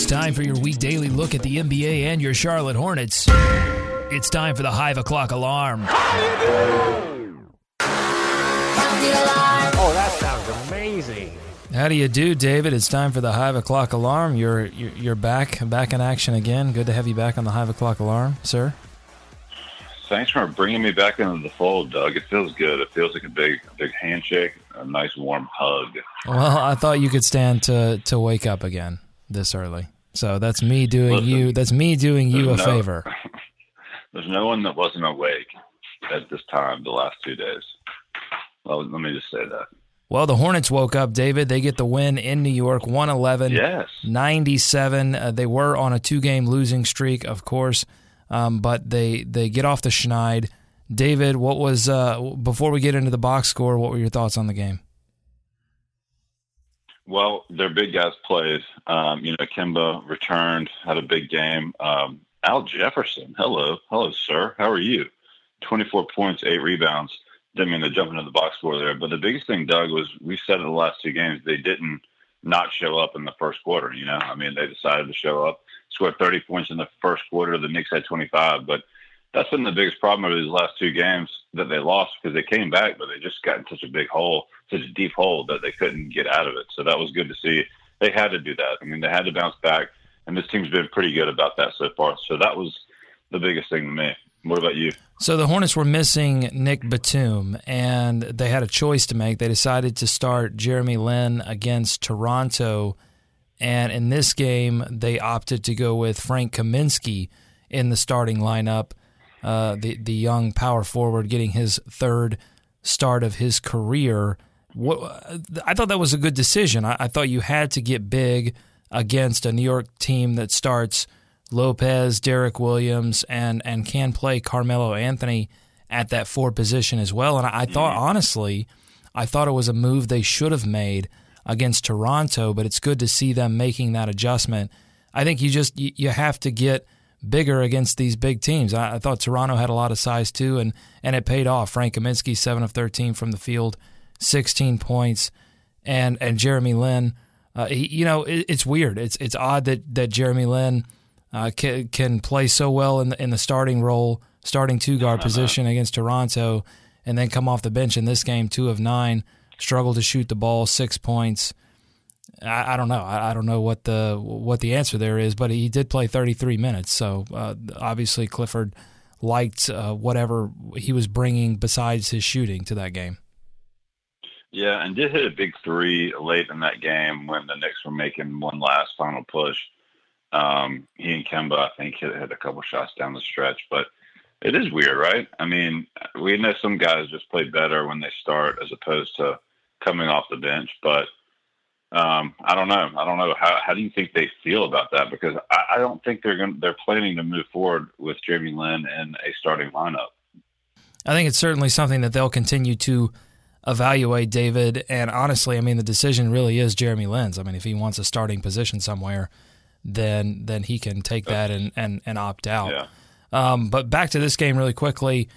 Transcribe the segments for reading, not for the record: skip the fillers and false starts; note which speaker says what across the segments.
Speaker 1: It's time for your week daily look at the NBA and your Charlotte Hornets. It's time for the Hive O'Clock Alarm.
Speaker 2: Oh, that sounds amazing.
Speaker 1: How do you do, David? It's time for the Hive O'Clock Alarm. You're back in action again. Good to have you back on the Hive O'Clock Alarm, sir.
Speaker 3: Thanks for bringing me back into the fold, Doug. It feels good. It feels like a big handshake, a nice warm hug.
Speaker 1: Well, I thought you could stand to wake up again this early. So that's me doing you. That's me doing you a favor.
Speaker 3: There's no one that wasn't awake at this time the last 2 days. Well, let me just say that.
Speaker 1: Well, the Hornets woke up, David. They get the win in New York, 111-97. They were on a 2-game losing streak, of course, but they get off the schneid. David, what was before we get into the box score, what were your thoughts on the game?
Speaker 3: Well, their big guys played. Kemba returned, had a big game. Al Jefferson, hello, sir. How are you? 24 points, 8 rebounds. Didn't mean to jump into the box score there, but the biggest thing, Doug, was we said in the last 2 games they didn't not show up in the first quarter. They decided to show up, scored 30 points in the first quarter. The Knicks had 25, but that's been the biggest problem of these last 2 games that they lost because they came back, but they just got in such a big hole, such a deep hole that they couldn't get out of it. So that was good to see. They had to do that. They had to bounce back, and this team's been pretty good about that so far. So that was the biggest thing to me. What about you?
Speaker 1: So the Hornets were missing Nick Batum, and they had a choice to make. They decided to start Jeremy Lin against Toronto, and in this game, they opted to go with Frank Kaminsky in the starting lineup, the young power forward getting his 3rd start of his career. I thought that was a good decision. I thought you had to get big against a New York team that starts Lopez, Derek Williams, and can play Carmelo Anthony at that 4 position as well. And I thought, honestly, it was a move they should have made against Toronto, but it's good to see them making that adjustment. I think you have to get bigger against these big teams. I thought Toronto had a lot of size too, and it paid off. Frank Kaminsky, 7 of 13 from the field, 16 points, and Jeremy Lin. It's weird. It's odd that Jeremy Lin can play so well in the starting role, starting 2-guard position against Toronto, and then come off the bench in this game, 2 of 9, struggled to shoot the ball, 6 points. I don't know. I don't know what the answer there is, but he did play 33 minutes. So obviously Clifford liked whatever he was bringing besides his shooting to that game.
Speaker 3: Yeah, and did hit a big 3 late in that game when the Knicks were making one last final push. He and Kemba, I think, hit a couple shots down the stretch, but it is weird, right? We know some guys just play better when they start as opposed to coming off the bench, but I don't know. How do you think they feel about that? Because I don't think they're planning to move forward with Jeremy Lin in a starting lineup.
Speaker 1: I think it's certainly something that they'll continue to evaluate, David. And honestly, the decision really is Jeremy Lin's. If he wants a starting position somewhere, then he can take that and opt out.
Speaker 3: Yeah.
Speaker 1: But back to this game really quickly.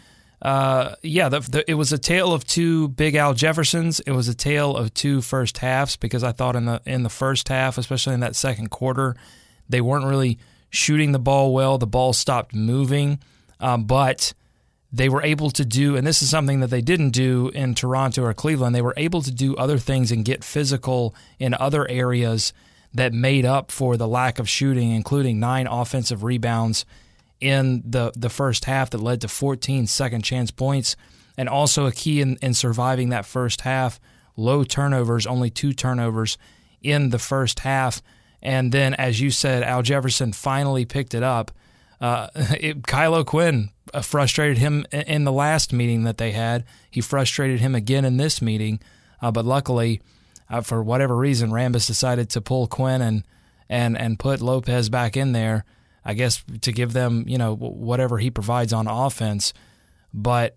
Speaker 1: It was a tale of 2 big Al Jeffersons. It was a tale of 2 first halves because I thought in the first half, especially in that second quarter, they weren't really shooting the ball well. The ball stopped moving, but they were able to do, and this is something that they didn't do in Toronto or Cleveland, they were able to do other things and get physical in other areas that made up for the lack of shooting, including 9 offensive rebounds in the first half that led to 14 second-chance points, and also a key in surviving that first half, low turnovers, only 2 turnovers in the first half. And then, as you said, Al Jefferson finally picked it up. Kyle O'Quinn frustrated him in the last meeting that they had. He frustrated him again in this meeting, but luckily, for whatever reason, Rambis decided to pull Quinn and put Lopez back in there, I guess to give them, whatever he provides on offense. But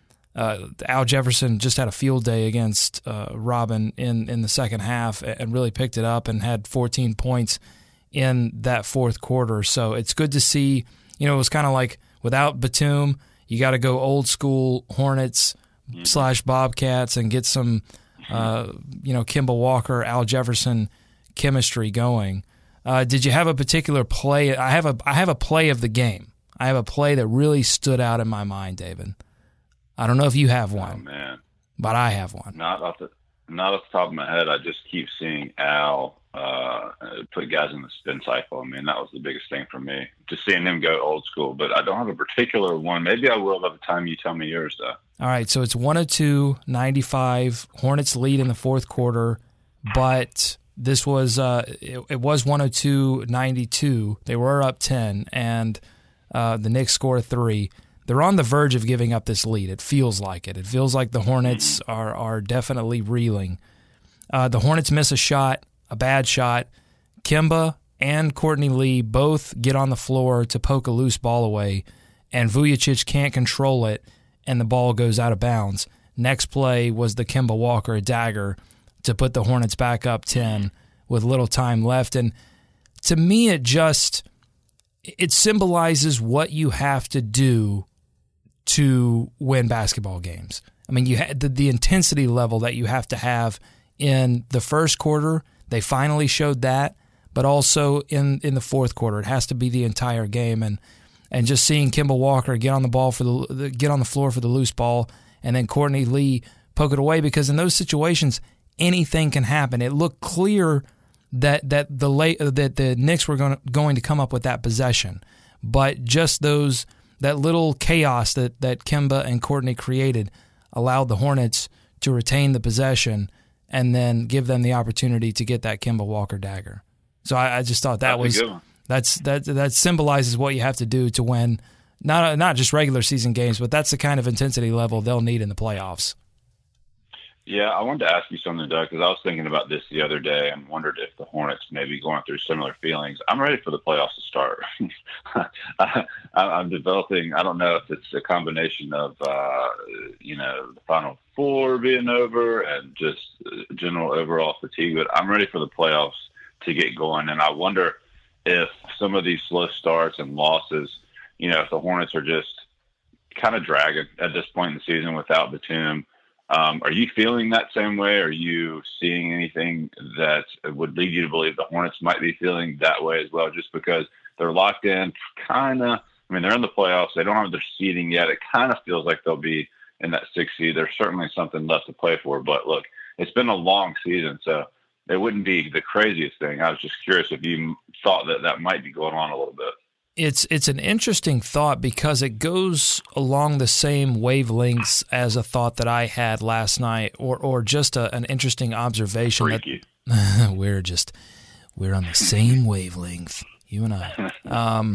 Speaker 1: Al Jefferson just had a field day against Robin in the second half and really picked it up and had 14 points in that fourth quarter. So it's good to see. It was kind of like without Batum, you got to go old school Hornets / Bobcats and get some, Kemba Walker, Al Jefferson chemistry going. Did you have a particular play? I have a play of the game. I have a play that really stood out in my mind, David. I don't know if you have one.
Speaker 3: Oh, man.
Speaker 1: But I have one.
Speaker 3: Not off the top of my head. I just keep seeing Al put guys in the spin cycle. I mean, that was the biggest thing for me, just seeing him go old school. But I don't have a particular one. Maybe I will by the time you tell me yours, though.
Speaker 1: All right, so it's 102-95. Hornets lead in the fourth quarter, but this was it was 102-92. They were up 10, and the Knicks score 3. They're on the verge of giving up this lead. It feels like it. It feels like the Hornets are definitely reeling. The Hornets miss a shot, a bad shot. Kemba and Courtney Lee both get on the floor to poke a loose ball away, and Vujacic can't control it, and the ball goes out of bounds. Next play was the Kemba Walker dagger to put the Hornets back up 10 with little time left. And to me, it symbolizes what you have to do to win basketball games. I mean, you had the intensity level that you have to have in the first quarter. They finally showed that, but also in the fourth quarter, it has to be the entire game. And just seeing Kemba Walker get on the floor for the loose ball, and then Courtney Lee poke it away, because in those situations anything can happen. It looked clear that the Knicks were going to come up with that possession, but just that little chaos that Kemba and Courtney created allowed the Hornets to retain the possession and then give them the opportunity to get that Kemba Walker dagger. So I just thought that symbolizes what you have to do to win, not just regular season games, but that's the kind of intensity level they'll need in the playoffs.
Speaker 3: Yeah, I wanted to ask you something, Doug, because I was thinking about this the other day and wondered if the Hornets may be going through similar feelings. I'm ready for the playoffs to start. I'm developing, I don't know if it's a combination of, the Final Four being over and just general overall fatigue, but I'm ready for the playoffs to get going. And I wonder if some of these slow starts and losses, if the Hornets are just kind of dragging at this point in the season without Batum. Are you feeling that same way? Are you seeing anything that would lead you to believe the Hornets might be feeling that way as well, just because they're locked in kind of? I mean, they're in the playoffs. They don't have their seeding yet. It kind of feels like they'll be in that 6th seed. There's certainly something left to play for. But, look, it's been a long season, so it wouldn't be the craziest thing. I was just curious if you thought that might be going on a little bit.
Speaker 1: It's an interesting thought because it goes along the same wavelengths as a thought that I had last night, or just an interesting observation.
Speaker 3: Freaky.
Speaker 1: That we're on the same wavelength, you and I.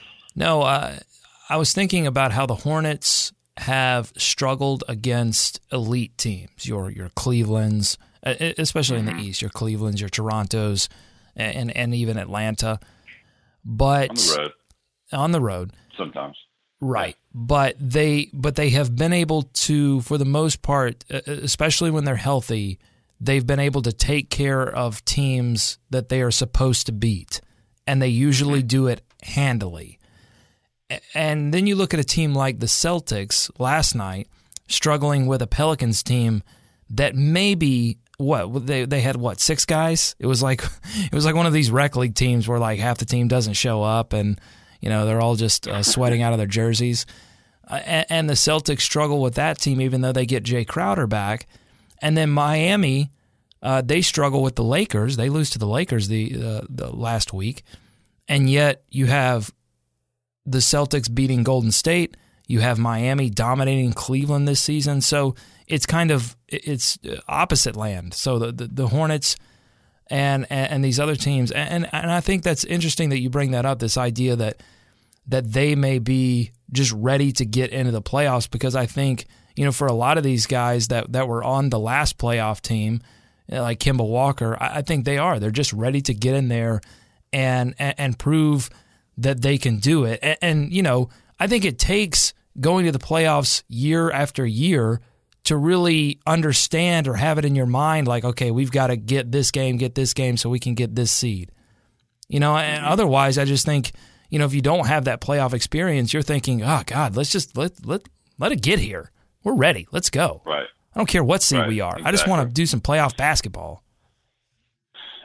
Speaker 1: I was thinking about how the Hornets have struggled against elite teams, your Clevelands, especially in the East, your Clevelands, your Torontos, and even Atlanta. But on the road
Speaker 3: sometimes,
Speaker 1: right? But they have been able to, for the most part, especially when they're healthy, they've been able to take care of teams that they are supposed to beat, and they usually do it handily. And then you look at a team like the Celtics last night, struggling with a Pelicans team that maybe they had 6 guys. It was like one of these rec league teams where like half the team doesn't show up, and they're all just sweating out of their jerseys. And the Celtics struggle with that team, even though they get Jay Crowder back. And then Miami, they struggle with the Lakers. They lose to the Lakers the last week, and yet you have the Celtics beating Golden State. You have Miami dominating Cleveland this season. So it's it's opposite land. So the Hornets and these other teams, and I think that's interesting that you bring that up, this idea that they may be just ready to get into the playoffs, because I think, for a lot of these guys that were on the last playoff team, like Kemba Walker, I think they are. They're just ready to get in there and prove that they can do it. And I think it takes going to the playoffs year after year to really understand or have it in your mind, like, okay, we've got to get this game so we can get this seed. And otherwise, I just think, if you don't have that playoff experience, you're thinking, oh God, let's just let it get here. We're ready. Let's go.
Speaker 3: Right.
Speaker 1: I don't care what seed we are.
Speaker 3: Exactly.
Speaker 1: I just want to do some playoff basketball.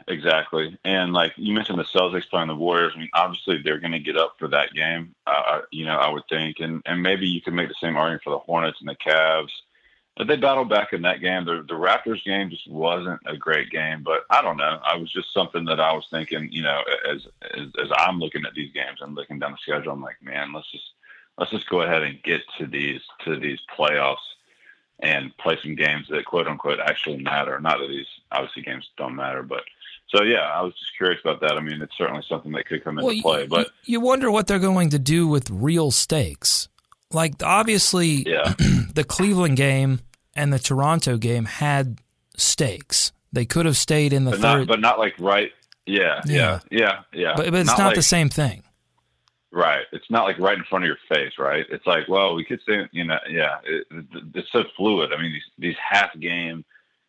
Speaker 3: exactly. And like you mentioned, the Celtics playing the Warriors. I mean, obviously they're going to get up for that game. I would think, and maybe you could make the same argument for the Hornets and the Cavs. But they battled back in that game. The Raptors game just wasn't a great game. But I don't know. I was just something that I was thinking. As I'm looking at these games and looking down the schedule, I'm like, man, let's just go ahead and get to these playoffs and play some games that quote unquote actually matter. Not that these obviously games don't matter, but so yeah, I was just curious about that. I mean, it's certainly something that could come into play. But
Speaker 1: you wonder what they're going to do with real stakes. Like obviously, the Cleveland game and the Toronto game had stakes. They could have stayed in the third,
Speaker 3: but not like right. Yeah.
Speaker 1: But it's not the same thing.
Speaker 3: Right. It's not like right in front of your face, right? It's like, well, we could say, it's so fluid. I mean, these half game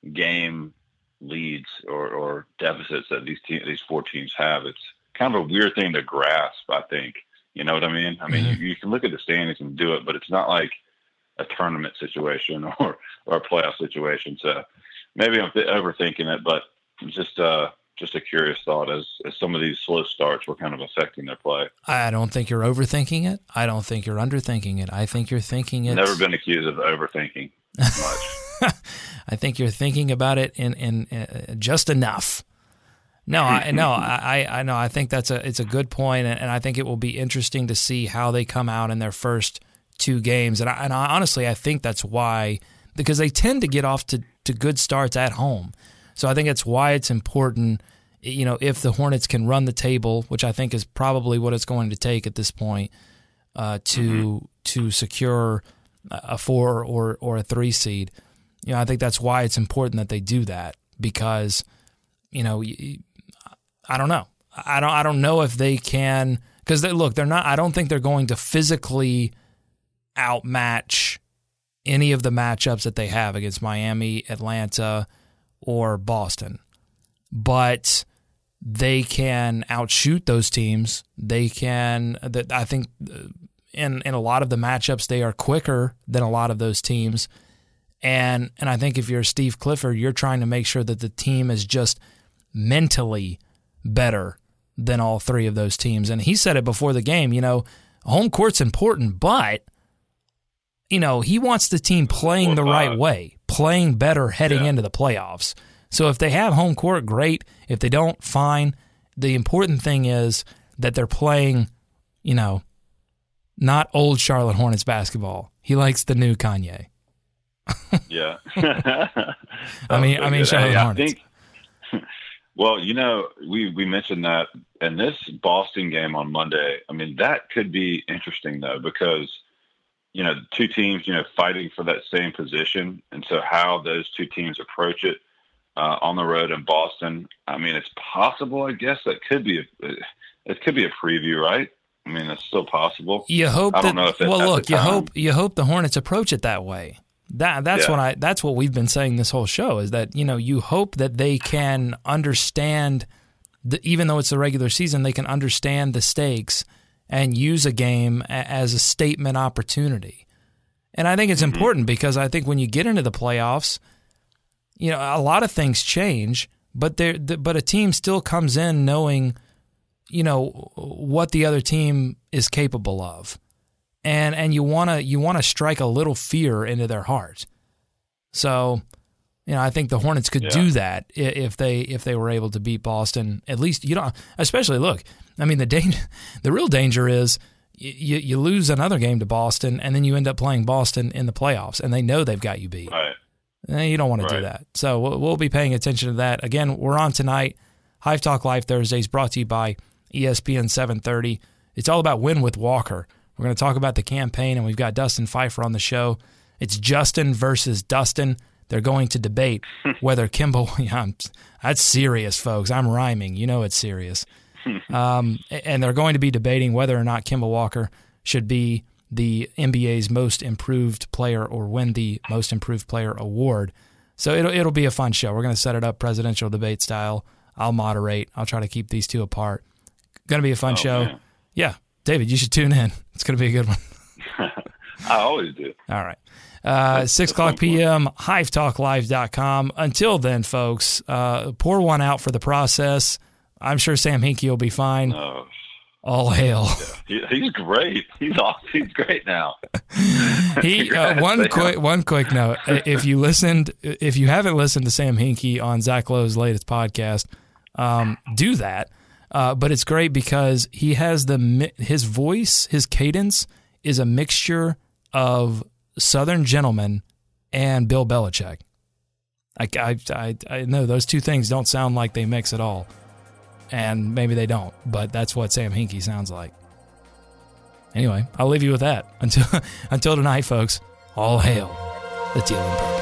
Speaker 3: leads or deficits that these four teams have, it's kind of a weird thing to grasp, I think. You know what I mean? I mean, you can look at the standings and do it, but it's not like a tournament situation or a playoff situation. So maybe I'm overthinking it, but just a curious thought as some of these slow starts were kind of affecting their play.
Speaker 1: I don't think you're overthinking it. I don't think you're underthinking it. I think you're thinking it.
Speaker 3: Never been accused of overthinking much.
Speaker 1: I think you're thinking about it in just enough. No, I know. I think it's a good point, and I think it will be interesting to see how they come out in their first two games. And I honestly, I think that's why, because they tend to get off to good starts at home. So I think it's why it's important, if the Hornets can run the table, which I think is probably what it's going to take at this point, to secure a 4 or a 3 seed. I think that's why it's important that they do that, because, I don't know. I don't know if they can, because they're not. I don't think they're going to physically outmatch any of the matchups that they have against Miami, Atlanta, or Boston, but they can outshoot those teams. They can. I think in a lot of the matchups they are quicker than a lot of those teams, and I think if you're Steve Clifford, you're trying to make sure that the team is just mentally better than all three of those teams. And he said it before the game. Home court's important, but he wants the team playing the right way, playing better heading into the playoffs. So if they have home court, great. If they don't, fine. The important thing is that they're playing, not old Charlotte Hornets basketball. He likes the new Kanye.
Speaker 3: Yeah.
Speaker 1: I mean Charlotte Hornets.
Speaker 3: Well, we mentioned that in this Boston game on Monday. I mean, that could be interesting though, because the two teams, fighting for that same position. And so how those two teams approach it on the road in Boston, I mean, it's possible, I guess, it could be a preview, right? I mean, it's still possible.
Speaker 1: You hope
Speaker 3: I don't know if
Speaker 1: you hope the Hornets approach it that way. That's what we've been saying this whole show, is that, you hope that they can understand even though it's the regular season, they can understand the stakes and use a game as a statement opportunity. And I think it's important, because I think when you get into the playoffs, a lot of things change, but a team still comes in knowing, what the other team is capable of. And you want to strike a little fear into their heart. So, I think the Hornets could do that if they were able to beat Boston. At least especially look. I mean, the real danger is you lose another game to Boston, and then you end up playing Boston in the playoffs, and they know they've got you beat.
Speaker 3: Right.
Speaker 1: You don't want to do that. So we'll be paying attention to that. Again, we're on tonight. Hive Talk Live Thursdays, brought to you by ESPN 730. It's all about Win with Walker. We're going to talk about the campaign, and we've got Dustin Pfeiffer on the show. It's Justin versus Dustin. They're going to debate whether Kemba – that's serious, folks. I'm rhyming. It's serious. And they're going to be debating whether or not Kemba Walker should be the NBA's most improved player or win the most improved player award. So it'll be a fun show. We're going to set it up presidential debate style. I'll moderate. I'll try to keep these two apart. Going to be a fun show. Man. Yeah. David, you should tune in. It's going to be a good one.
Speaker 3: I always do.
Speaker 1: All right. 6 o'clock p.m., hivetalklive.com. Until then, folks, pour one out for the process. I'm sure Sam Hinkie will be fine.
Speaker 3: Oh.
Speaker 1: All hail.
Speaker 3: Yeah. He's great. He's awesome. He's great now.
Speaker 1: One quick note. If you haven't listened to Sam Hinkie on Zach Lowe's latest podcast, do that. But it's great because he has his voice, his cadence is a mixture of Southern Gentleman and Bill Belichick. I know those two things don't sound like they mix at all. And maybe they don't, but that's what Sam Hinkie sounds like. Anyway, I'll leave you with that. Until tonight, folks, all hail the Teal and Purple.